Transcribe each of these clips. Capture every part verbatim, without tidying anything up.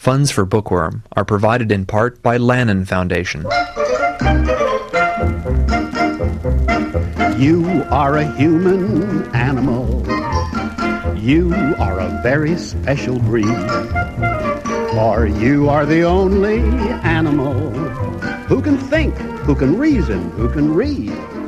Funds for Bookworm are provided in part by Lannan Foundation. You are a human animal. You are a very special breed. For you are the only animal who can think, who can reason, who can read.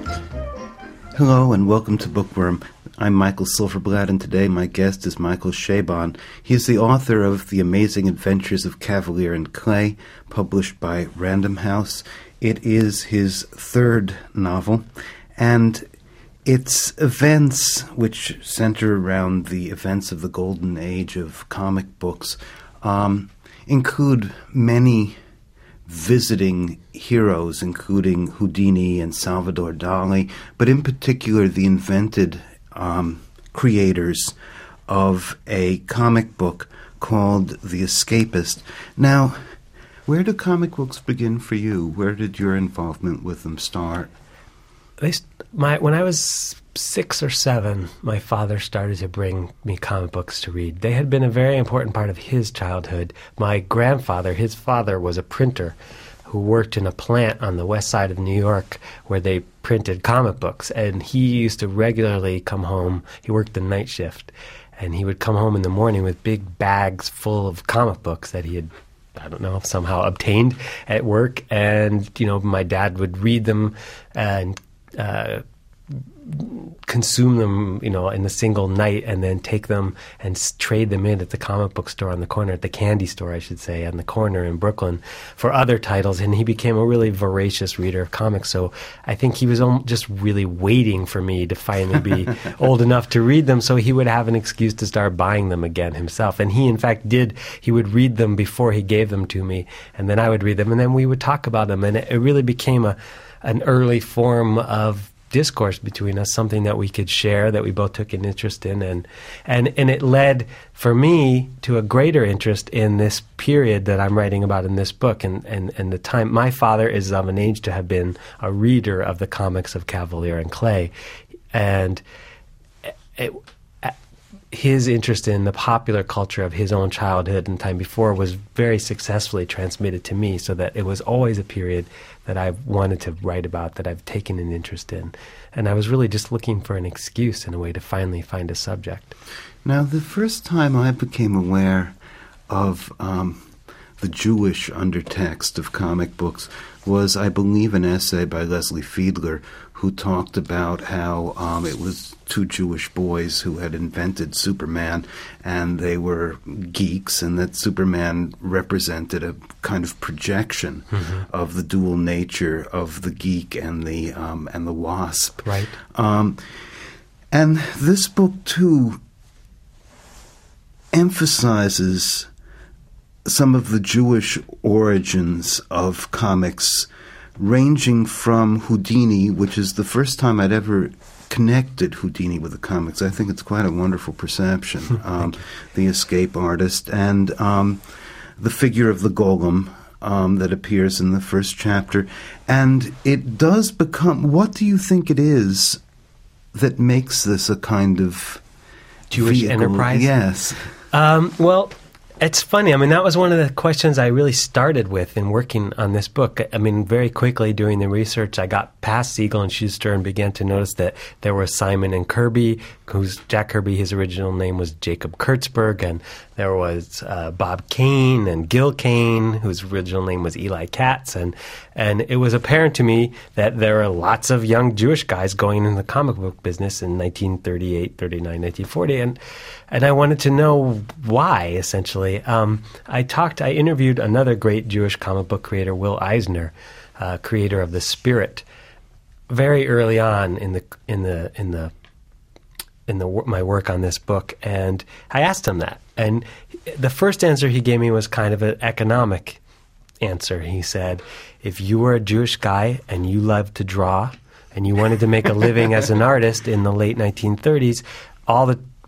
Hello and welcome to Bookworm. I'm Michael Silverblatt, and today my guest is Michael Chabon. He is the author of The Amazing Adventures of Kavalier and Clay, published by Random House. It is his third novel, and its events, which center around the events of the golden age of comic books, um, include many visiting heroes, including Houdini and Salvador Dali, but in particular the invented um, creators of a comic book called The Escapist. Now, where do comic books begin for you? Where did your involvement with them start? They, my, when I was six or seven, my father started to bring me comic books to read. They had been a very important part of his childhood. My grandfather, his father, was a printer who worked in a plant on the west side of New York where they printed comic books. And he used to regularly come home. He worked the night shift. And he would come home in the morning with big bags full of comic books that he had, I don't know, somehow obtained at work. And, you know, my dad would read them and uh, consume them, you know, in a single night, and then take them and s- trade them in at the comic book store on the corner, at the candy store, I should say, on the corner in Brooklyn for other titles. And he became a really voracious reader of comics. So I think he was just really waiting for me to finally be old enough to read them, so he would have an excuse to start buying them again himself. And he, in fact, did. He would read them before he gave them to me, and then I would read them, and then we would talk about them. And it, it really became a an early form of discourse between us, something that we could share, that we both took an interest in, and and and it led for me to a greater interest in this period that I'm writing about in this book, and and and the time. My father is of an age to have been a reader of the comics of Kavalier and Clay, and it, his interest in the popular culture of his own childhood and time before was very successfully transmitted to me, so that it was always a period that I wanted to write about, that I've taken an interest in. And I was really just looking for an excuse in a way to finally find a subject. Now, the first time I became aware of um, the Jewish undertext of comic books was, I believe, an essay by Leslie Fiedler, who talked about how um, it was two Jewish boys who had invented Superman, and they were geeks, and that Superman represented a kind of projection mm-hmm. of the dual nature of the geek and the um, and the wasp. Right. Um, and this book too emphasizes some of the Jewish origins of comics, ranging from Houdini, which is the first time I'd ever connected Houdini with the comics. I think it's quite a wonderful perception. Um, the escape artist, and um, the figure of the golem um, that appears in the first chapter. And it does become, what do you think it is that makes this a kind of Jewish vehicle? enterprise? Yes. Um, well, it's funny. I mean, that was one of the questions I really started with in working on this book. I mean, very quickly doing the research, I got past Siegel and Schuster and began to notice that there were Simon and Kirby, who's Jack Kirby, his original name was Jacob Kurtzberg, and there was uh, Bob Kane and Gil Kane, whose original name was Eli Katz, and and it was apparent to me that there are lots of young Jewish guys going in the comic book business in nineteen thirty-eight, thirty-nine, nineteen forty, and and I wanted to know why, essentially. Um, I talked, I interviewed another great Jewish comic book creator, Will Eisner, uh, creator of The Spirit, very early on in the in the in the in the my work on this book, and I asked him that, and the first answer he gave me was kind of an economic answer. He said, if you were a Jewish guy and you loved to draw and you wanted to make a living as an artist in the late nineteen thirties, all the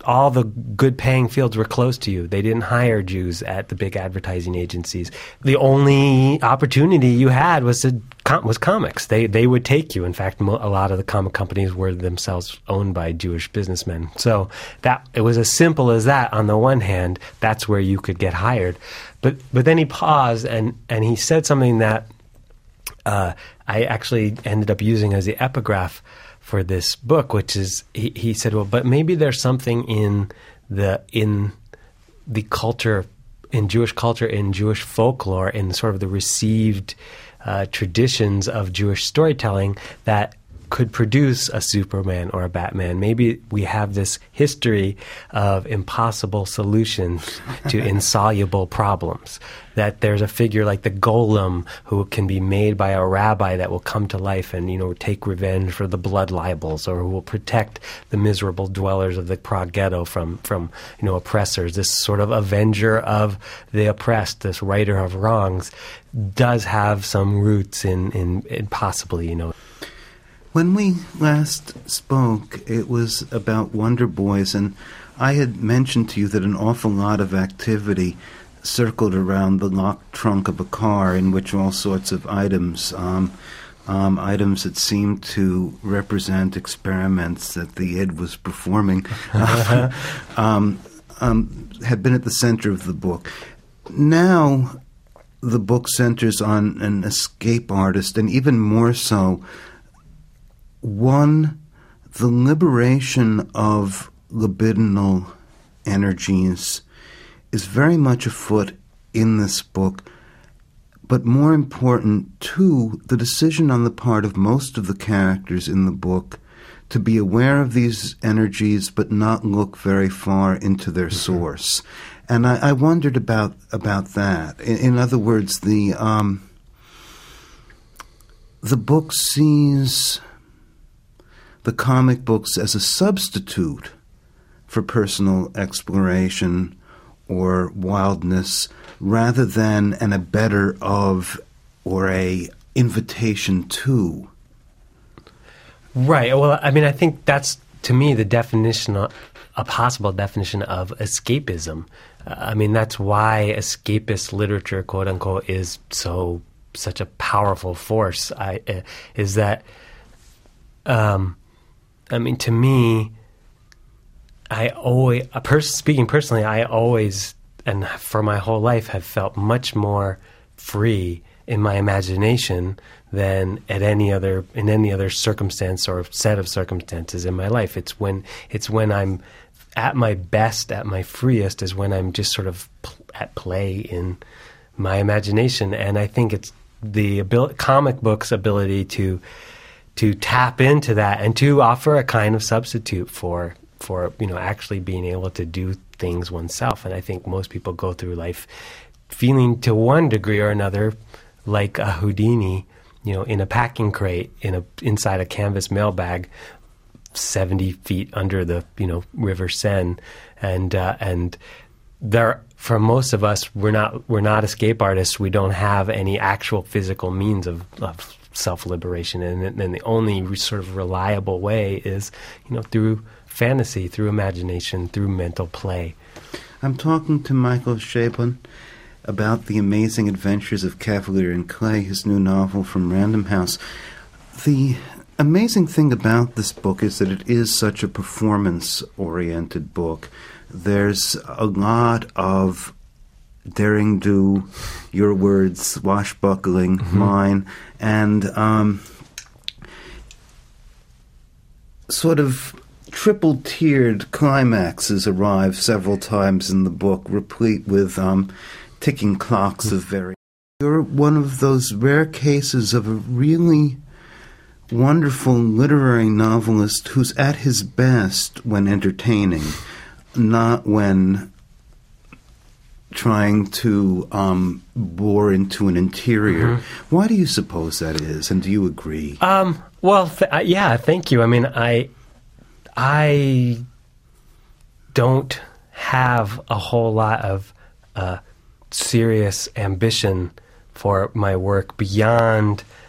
all the good paying fields were closed to you. They didn't hire Jews at the big advertising agencies. The only opportunity you had was to was comics. They they would take you. In fact, mo- a lot of the comic companies were themselves owned by Jewish businessmen. So that it was as simple as that. On the one hand, that's where you could get hired. But but then he paused and, and he said something that uh, I actually ended up using as the epigraph for this book, which is he, he said, well, but maybe there's something in the in the culture, in Jewish culture, in Jewish folklore, in sort of the received uh, traditions of Jewish storytelling that could produce a Superman or a Batman. Maybe we have this history of impossible solutions to insoluble problems, that there's a figure like the golem who can be made by a rabbi that will come to life and, you know, take revenge for the blood libels, or who will protect the miserable dwellers of the Prague ghetto from, from, you know, oppressors. This sort of avenger of the oppressed, this righter of wrongs, does have some roots in, in, in possibly, you know. When we last spoke, it was about Wonder Boys, and I had mentioned to you that an awful lot of activity circled around the locked trunk of a car in which all sorts of items, um, um, items that seemed to represent experiments that the id was performing, um, um, had been at the center of the book. Now the book centers on an escape artist, and even more so, one, the liberation of libidinal energies is very much afoot in this book, but more important, two, the decision on the part of most of the characters in the book to be aware of these energies but not look very far into their mm-hmm. source. And I, I wondered about about that. In, in other words, the um, the book sees the comic books as a substitute for personal exploration or wildness, rather than an abettor of or a invitation to. Right. Well, I mean, I think that's, to me, the definition, of, a possible definition of escapism. Uh, I mean, that's why escapist literature, quote unquote, is so such a powerful force. I uh, is that. Um, I mean, to me, I always, a pers- speaking personally, I always, and for my whole life, have felt much more free in my imagination than at any other, in any other circumstance or set of circumstances in my life. It's when, it's when I'm at my best, at my freest, is when I'm just sort of pl- at play in my imagination. And I think it's the abil- comic book's ability to to tap into that and to offer a kind of substitute for, for, you know, actually being able to do things oneself. And I think most people go through life feeling to one degree or another like a Houdini, you know, in a packing crate, in a, inside a canvas mailbag, seventy feet under the, you know, River Seine. And, uh, and there, for most of us, we're not, we're not escape artists. We don't have any actual physical means of, of self-liberation, and then the only sort of reliable way is, you know, through fantasy, through imagination, through mental play. I'm talking to Michael Chabon about The Amazing Adventures of Cavalier and Clay, his new novel from Random House. The amazing thing about this book is that it is such a performance-oriented book. There's a lot of daring do, your words, swashbuckling, mm-hmm. mine, and um, sort of triple-tiered climaxes arrive several times in the book, replete with um, ticking clocks of very... You're one of those rare cases of a really wonderful literary novelist who's at his best when entertaining, not when trying to um, bore into an interior. Mm-hmm. Why do you suppose that is, and do you agree? Um, well, th- uh, yeah, thank you. I mean, I, I don't have a whole lot of uh, serious ambition for my work beyond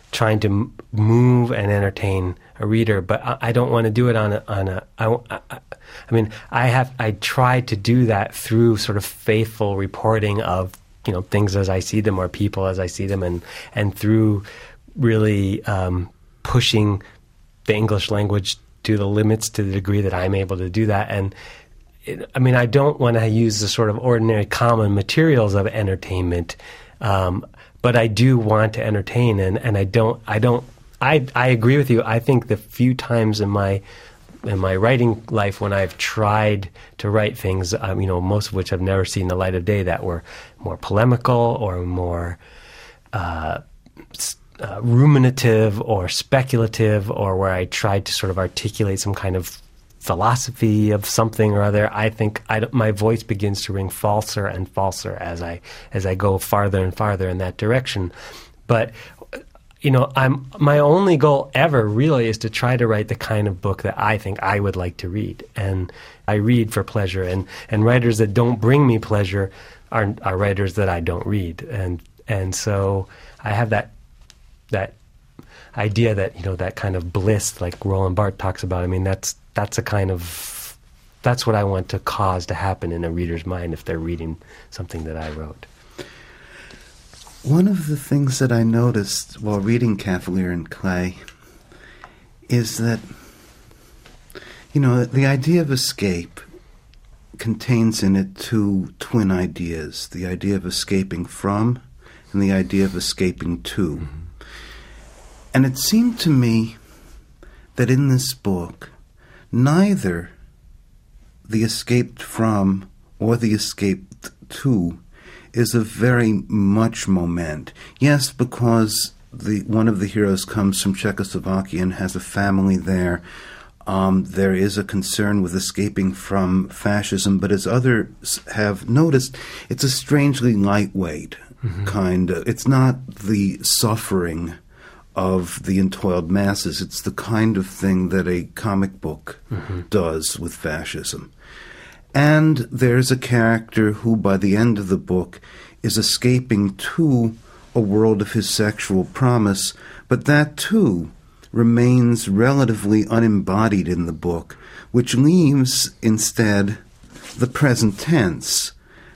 trying to m- move and entertain a reader, but I, I don't want to do it on a, on a I, I, I mean, I have, I try to do that through sort of faithful reporting of, you know, things as I see them or people as I see them, and, and through really um, pushing the English language to the limits to the degree that I'm able to do that. And it, I mean, I don't want to use the sort of ordinary common materials of entertainment, um, but I do want to entertain, and, and I don't, I don't, I, I agree with you. I think the few times in my in my writing life when I've tried to write things, um, you know, most of which have never seen the light of day, that were more polemical or more uh, uh, ruminative or speculative, or where I tried to sort of articulate some kind of philosophy of something or other, I think I, my voice begins to ring falser and falser as I as I go farther and farther in that direction. But you know, I'm my only goal ever really is to try to write the kind of book that I think I would like to read, and I read for pleasure. And, and writers that don't bring me pleasure are are writers that I don't read. And and so I have that that idea that, you know, that kind of bliss like Roland Barthes talks about. I mean, that's that's a kind of that's what I want to cause to happen in a reader's mind if they're reading something that I wrote. One of the things that I noticed while reading Cavalier and Clay is that, you know, the idea of escape contains in it two twin ideas, the idea of escaping from and the idea of escaping to. Mm-hmm. And it seemed to me that in this book, neither the escaped from or the escaped to is of very much moment. Yes, because the one of the heroes comes from Czechoslovakia and has a family there. Um, there is a concern with escaping from fascism, but as others have noticed, it's a strangely lightweight mm-hmm. kind of. It's not the suffering of the entoiled masses. It's the kind of thing that a comic book mm-hmm. does with fascism. And there's a character who, by the end of the book, is escaping to a world of his sexual promise, but that, too, remains relatively unembodied in the book, which leaves, instead, the present tense.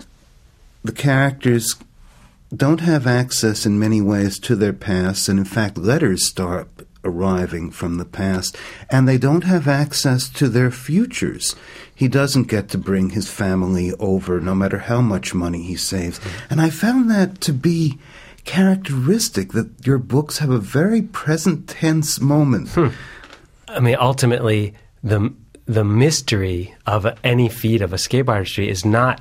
The characters don't have access in many ways to their past, and in fact, letters start arriving from the past, and they don't have access to their futures. He doesn't get to bring his family over, no matter how much money he saves. And I found that to be characteristic, that your books have a very present tense moment. Hmm. I mean, ultimately, the the mystery of any feat of escape artistry is not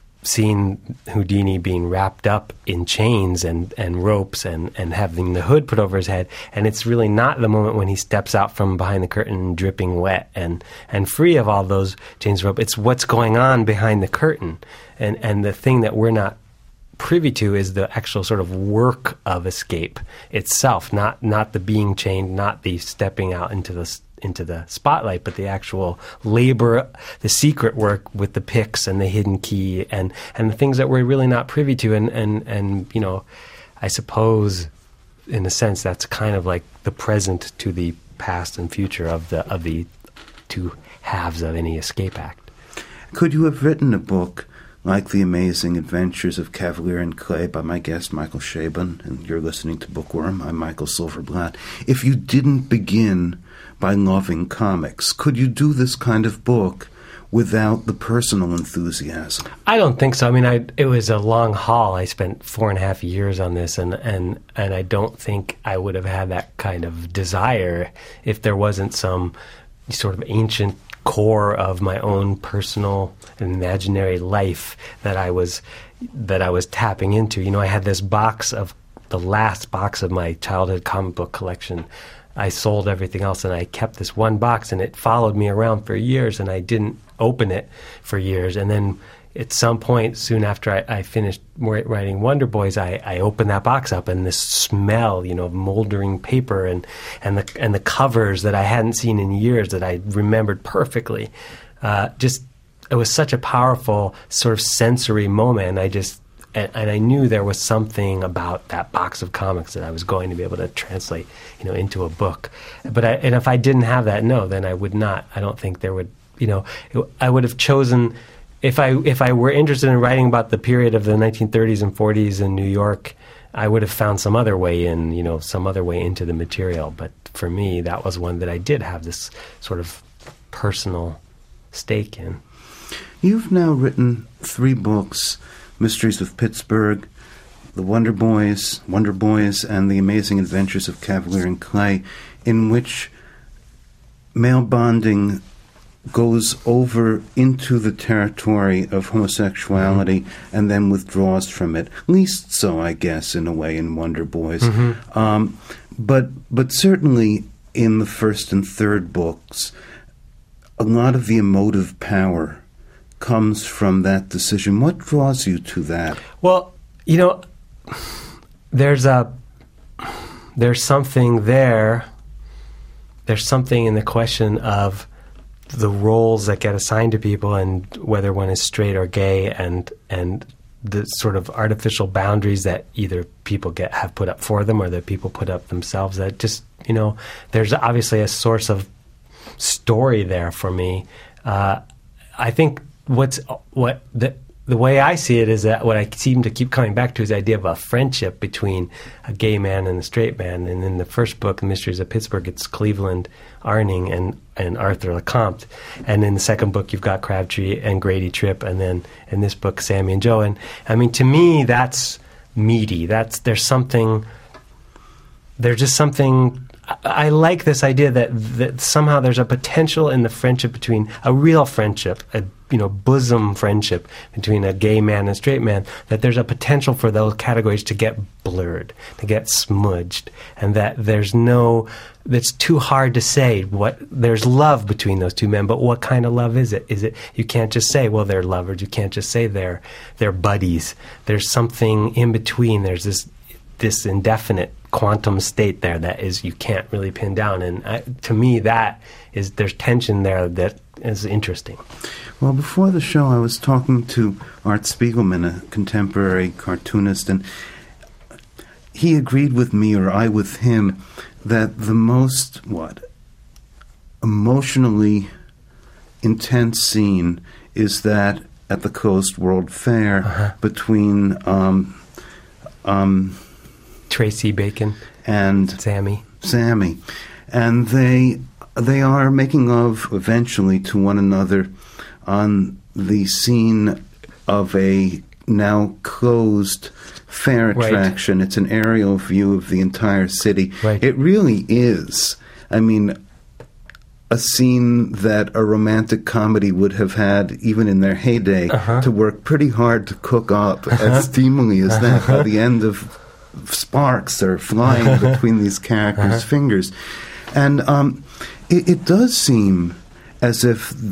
seeing Houdini being wrapped up in chains and, and ropes and, and having the hood put over his head. And it's really not the moment when he steps out from behind the curtain dripping wet and, and free of all those chains and rope. It's what's going on behind the curtain. And, and the thing that we're not privy to is the actual sort of work of escape itself, not not the being chained, not the stepping out into the into the spotlight, but the actual labor, the secret work with the picks and the hidden key and, and the things that we're really not privy to. And, and, and, you know, I suppose in a sense that's kind of like the present to the past and future of the of the two halves of any escape act. Could you have written a book like The Amazing Adventures of Cavalier and Clay by my guest Michael Chabon, and you're listening to Bookworm, I'm Michael Silverblatt, if you didn't begin by loving comics? Could you do this kind of book without the personal enthusiasm? I don't think so. I mean, I, it was a long haul. I spent four and a half years on this, and, and, and I don't think I would have had that kind of desire if there wasn't some sort of ancient core of my own personal and imaginary life that I was that I was tapping into. You know, I had this box of the last box of my childhood comic book collection. I sold everything else, and I kept this one box, and it followed me around for years, and I didn't open it for years. And then at some point, soon after I, I finished writing Wonder Boys, I, I opened that box up, and this smell, you know, of moldering paper and, and, the, and the covers that I hadn't seen in years that I remembered perfectly, uh, just, it was such a powerful sort of sensory moment. I just, and, and I knew there was something about that box of comics that I was going to be able to translate, you know, into a book. But I, and if I didn't have that, no, then I would not. I don't think there would, you know, it, I would have chosen, if I if I were interested in writing about the period of the nineteen thirties and forties in New York, I would have found some other way in, you know, some other way into the material. But for me, that was one that I did have this sort of personal stake in. You've now written three books, Mysteries of Pittsburgh, The Wonder Boys, Wonder Boys, and The Amazing Adventures of Cavalier and Clay, in which male bonding goes over into the territory of homosexuality mm-hmm. and then withdraws from it. Least so, I guess, in a way, in Wonder Boys. Mm-hmm. Um, but but certainly in the first and third books, a lot of the emotive power comes from that decision. What draws you to that? Well, you know, there's a there's something there. There's something in the question of the roles that get assigned to people and whether one is straight or gay, and and the sort of artificial boundaries that either people get have put up for them or that people put up themselves. That just, you know, there's obviously a source of story there for me. Uh, I think what's what the the way I see it is that what I seem to keep coming back to is the idea of a friendship between a gay man and a straight man. And in the first book, The Mysteries of Pittsburgh, it's Cleveland Arning and, and Arthur LeCompte. And in the second book, you've got Crabtree and Grady Tripp. And then in this book, Sammy and Joe. And I mean, to me, that's meaty. That's there's something. There's just something. I like this idea that, that somehow there's a potential in the friendship between a real friendship, a you know bosom friendship between a gay man and a straight man, that there's a potential for those categories to get blurred, to get smudged, and that there's no, that's too hard to say what, there's love between those two men, but what kind of love is it? Is it, you can't just say, well, they're lovers, you can't just say they're, they're buddies. There's something in between, there's this, this indefinite quantum state there that is you can't really pin down, and I, to me that is, there's tension there that is interesting. Well, before the show I was talking to Art Spiegelman, a contemporary cartoonist, and he agreed with me, or I with him, that the most what emotionally intense scene is that at the Coast World Fair uh-huh. between um, um, Tracy Bacon and Sammy. Sammy, and they they are making love eventually to one another on the scene of a now closed fair attraction. Right. It's an aerial view of the entire city. Right. It really is. I mean, a scene that a romantic comedy would have had, even in their heyday, uh-huh. to work pretty hard to cook up uh-huh. as steamily as that. By the end of sparks are flying between these characters' uh-huh. fingers. And um, it, it does seem as if th-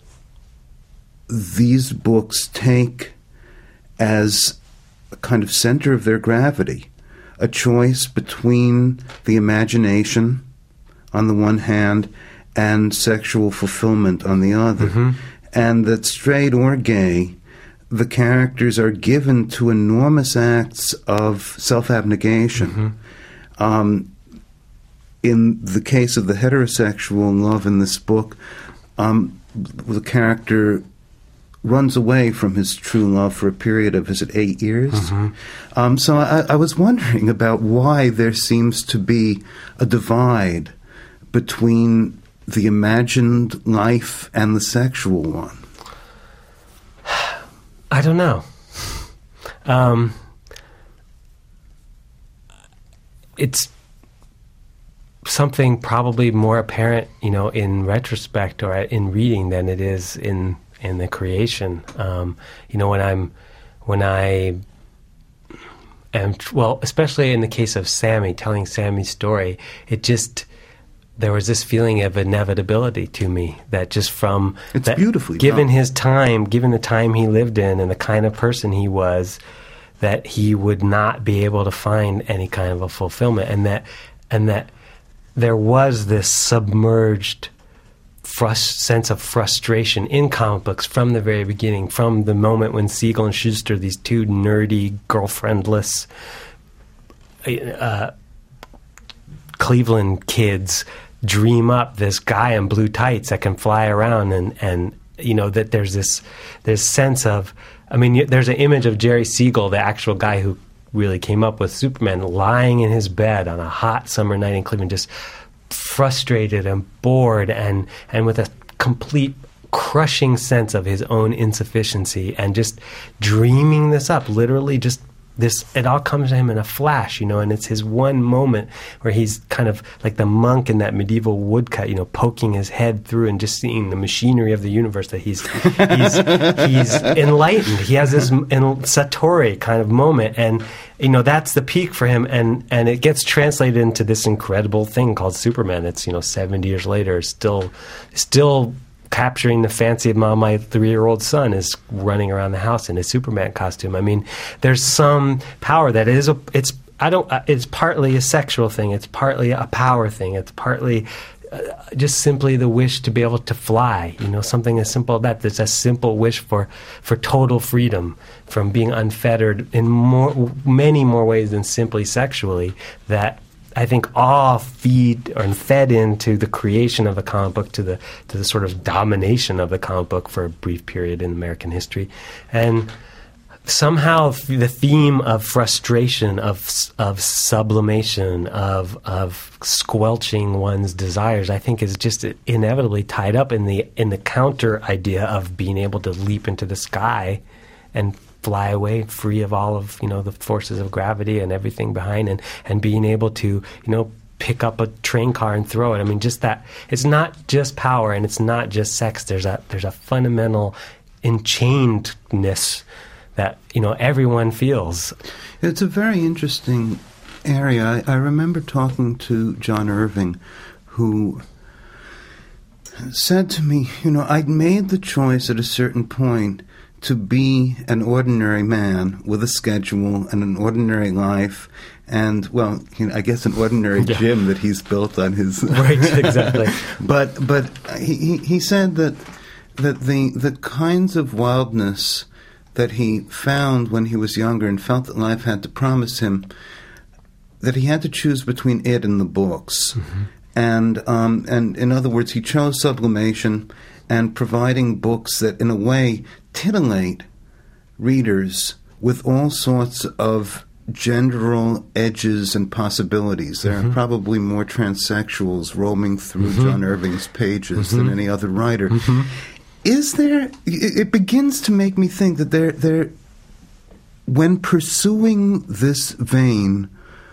these books take as a kind of center of their gravity a choice between the imagination on the one hand and sexual fulfillment on the other. Mm-hmm. And that straight or gay, the characters are given to enormous acts of self-abnegation. Mm-hmm. Um, in the case of the heterosexual love in this book, um, the character runs away from his true love for a period of, is it eight years? Mm-hmm. Um, so I, I was wondering about why there seems to be a divide between the imagined life and the sexual one. I don't know. Um, it's something probably more apparent, you know, in retrospect or in reading than it is in in the creation. Um, you know, when I'm when I am well, especially in the case of Sammy, telling Sammy's story, it just. There was this feeling of inevitability to me that just from it's that beautifully given done. his time, given the time he lived in and the kind of person he was, that he would not be able to find any kind of a fulfillment, and that and that there was this submerged frust- sense of frustration in comic books from the very beginning, from the moment when Siegel and Schuster, these two nerdy, girlfriendless uh, Cleveland kids, dream up this guy in blue tights that can fly around, and, and you know, that there's this this sense of, I mean, there's an image of Jerry Siegel, the actual guy who really came up with Superman, lying in his bed on a hot summer night in Cleveland, just frustrated and bored, and, and with a complete crushing sense of his own insufficiency, and just dreaming this up, literally just this, it all comes to him in a flash, you know, and it's his one moment where he's kind of like the monk in that medieval woodcut, you know, poking his head through and just seeing the machinery of the universe, that he's he's he's enlightened. He has this in Satori kind of moment, and you know, that's the peak for him, and and it gets translated into this incredible thing called Superman. It's, you know, seventy years later, still still capturing the fancy of my, my three-year-old son is running around the house in his Superman costume. I mean, there's some power that is a, it's, I don't, it's partly a sexual thing. It's partly a power thing. It's partly uh, just simply the wish to be able to fly, you know, something as simple as that. There's a simple wish for, for total freedom from being unfettered in more, many more ways than simply sexually, that I think all feed or fed into the creation of the comic book, to the to the sort of domination of the comic book for a brief period in American history. And somehow the theme of frustration, of of sublimation, of of squelching one's desires, I think is just inevitably tied up in the in the counter idea of being able to leap into the sky and fly away free of all of, you know, the forces of gravity and everything behind, and, and being able to, you know, pick up a train car and throw it. I mean, just that, it's not just power and it's not just sex. There's a, there's a fundamental enchainedness that, you know, everyone feels. It's a very interesting area. I, I remember talking to John Irving, who said to me, you know, I'd made the choice at a certain point to be an ordinary man with a schedule and an ordinary life, and, well, you know, I guess an ordinary yeah. gym that he's built on his... Right, exactly. But but he he said that that the the kinds of wildness that he found when he was younger and felt that life had to promise him, that he had to choose between it and the books. Mm-hmm. And um, and in other words, he chose sublimation and providing books that, in a way, titillate readers with all sorts of genderal edges and possibilities. There mm-hmm. are probably more transsexuals roaming through mm-hmm. John Irving's pages mm-hmm. than any other writer. Mm-hmm. Is there... It begins to make me think that there, there, when pursuing this vein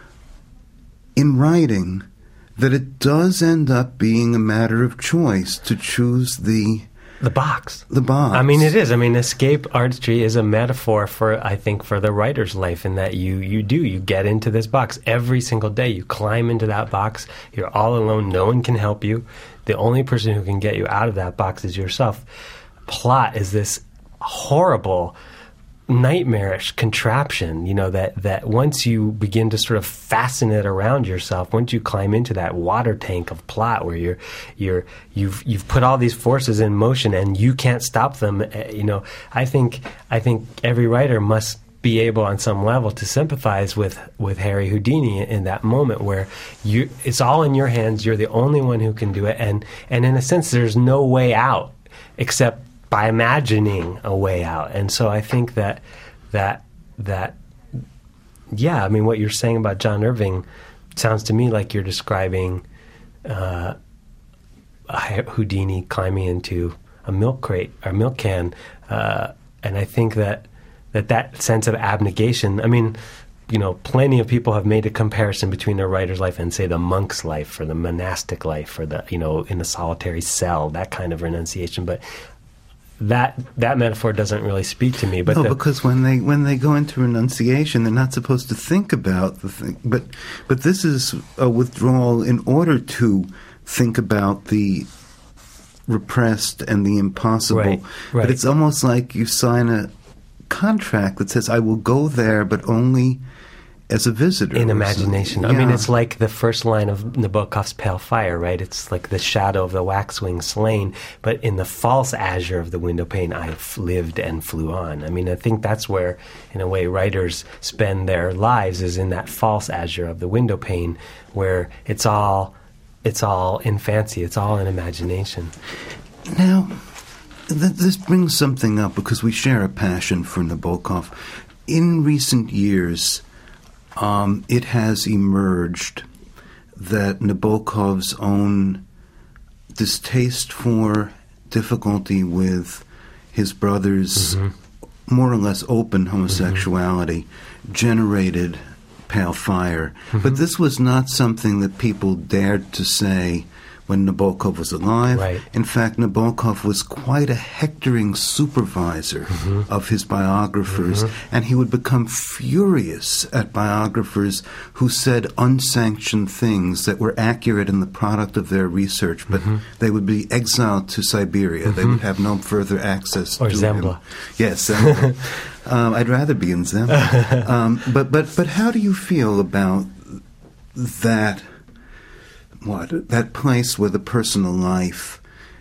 in writing, that it does end up being a matter of choice to choose the... The box. The box. I mean, it is. I mean, escape artistry is a metaphor for, I think, for the writer's life, in that you, you do. You get into this box every single day. You climb into that box. You're all alone. No one can help you. The only person who can get you out of that box is yourself. Plot is this horrible, nightmarish contraption, you know, that, that once you begin to sort of fasten it around yourself, once you climb into that water tank of plot where you're you're you've you've put all these forces in motion and you can't stop them, you know, I think I think every writer must be able on some level to sympathize with, with Harry Houdini in that moment where you it's all in your hands, you're the only one who can do it, and and in a sense there's no way out except by imagining a way out. And so I think that that that yeah, I mean, what you're saying about John Irving sounds to me like you're describing uh, Houdini climbing into a milk crate or milk can, uh, and I think that that that sense of abnegation. I mean, you know, plenty of people have made a comparison between a writer's life and, say, the monk's life or the monastic life or the, you know, in a solitary cell, that kind of renunciation, but. That that metaphor doesn't really speak to me. But no, the, because when they when they go into renunciation, they're not supposed to think about the thing. But but this is a withdrawal in order to think about the repressed and the impossible. Right, right. But it's almost like you sign a contract that says, "I will go there, but only as a visitor. In imagination. Yeah. I mean, it's like the first line of Nabokov's Pale Fire, right? It's like the shadow of the waxwing slain, but in the false azure of the window pane, I f- lived and flew on. I mean, I think that's where, in a way, writers spend their lives, is in that false azure of the window pane, where it's all, it's all in fancy, it's all in imagination. Now, th- this brings something up, because we share a passion for Nabokov. In recent years, um, it has emerged that Nabokov's own distaste for, difficulty with his brother's mm-hmm. more or less open homosexuality mm-hmm. generated Pale Fire. Mm-hmm. But this was not something that people dared to say when Nabokov was alive. Right. In fact, Nabokov was quite a hectoring supervisor mm-hmm. of his biographers, mm-hmm. and he would become furious at biographers who said unsanctioned things that were accurate in the product of their research, but mm-hmm. they would be exiled to Siberia. Mm-hmm. They would have no further access or to Zembla. him. Yes, Zembla. um, I'd rather be in Zembla. um, but, but, but how do you feel about that? What? That place where the personal life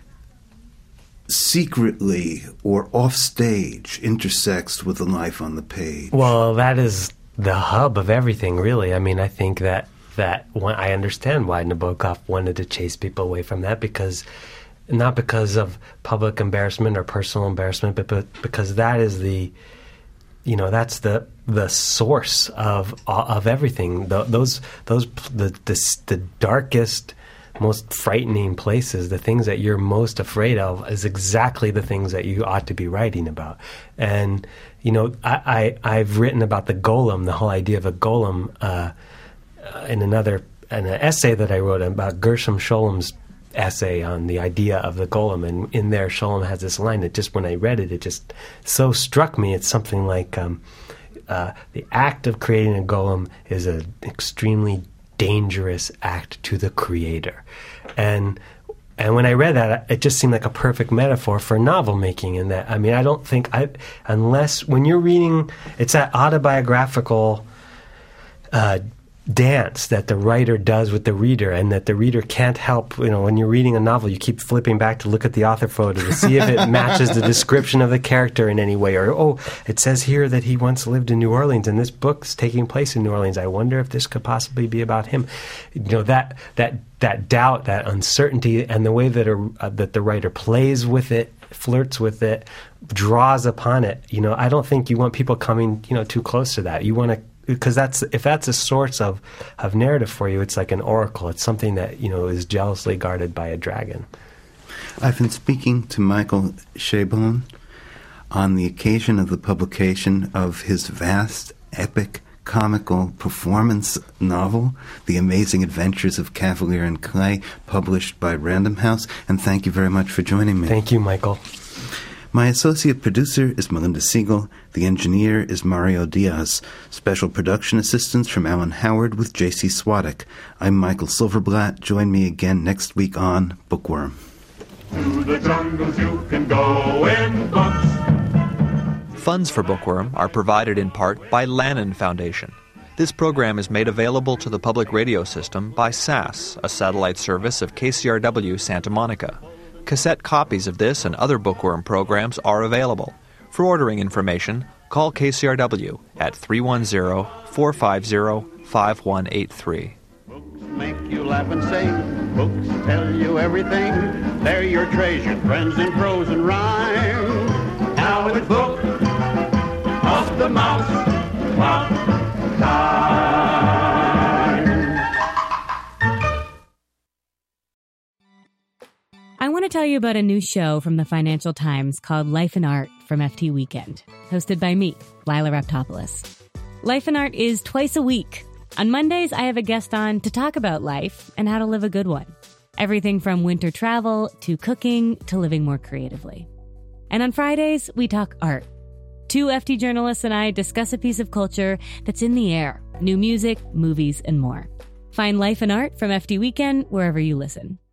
secretly or off stage intersects with the life on the page. Well, that is the hub of everything, really. I mean, I think that, that one, I understand why Nabokov wanted to chase people away from that, because not because of public embarrassment or personal embarrassment, but, but because that is the, you know, that's the the source of of everything. The, those those the, the the darkest, most frightening places, the things that you're most afraid of, is exactly the things that you ought to be writing about. And you know, I, I I've written about the golem, the whole idea of a golem, uh, in another in an essay that I wrote about Gershom Scholem's essay on the idea of the golem, and in there Scholem has this line that just when I read it, it just so struck me. It's something like um, uh, the act of creating a golem is an extremely dangerous act to the creator. And and when I read that, it just seemed like a perfect metaphor for novel making. In that, I mean, I don't think I unless when you're reading, it's that autobiographical uh, dance that the writer does with the reader, and that the reader can't help. You know, when you're reading a novel, you keep flipping back to look at the author photo to see if it matches the description of the character in any way. Or, oh, it says here that he once lived in New Orleans, and this book's taking place in New Orleans. I wonder if this could possibly be about him. You know, that that that doubt, that uncertainty, and the way that a, uh, that the writer plays with it, flirts with it, draws upon it. You know, I don't think you want people coming, you know, too close to that. You want to. Because that's if that's a source of, of narrative for you, it's like an oracle. It's something that, you know, is jealously guarded by a dragon. I've been speaking to Michael Chabon on the occasion of the publication of his vast, epic, comical performance novel, The Amazing Adventures of Cavalier and Clay, published by Random House. And thank you very much for joining me. Thank you, Michael. My associate producer is Melinda Siegel. The engineer is Mario Diaz. Special production assistance from Alan Howard with J C Swadek. I'm Michael Silverblatt. Join me again next week on Bookworm. To the jungles you can go in books. Funds for Bookworm are provided in part by Lannan Foundation. This program is made available to the public radio system by S A S, a satellite service of K C R W Santa Monica. Cassette copies of this and other Bookworm programs are available. For ordering information, call K C R W at three one zero, four five zero, five one eight three. Books make you laugh and sing. Books tell you everything. They're your treasured friends in prose and rhyme. Now it's Book of the Mouse Club time. I want to tell you about a new show from the Financial Times called Life and Art from F T Weekend, hosted by me, Lila Raptopoulos. Life and Art is twice a week. On Mondays, I have a guest on to talk about life and how to live a good one. Everything from winter travel to cooking to living more creatively. And on Fridays, we talk art. Two F T journalists and I discuss a piece of culture that's in the air, new music, movies, and more. Find Life and Art from F T Weekend wherever you listen.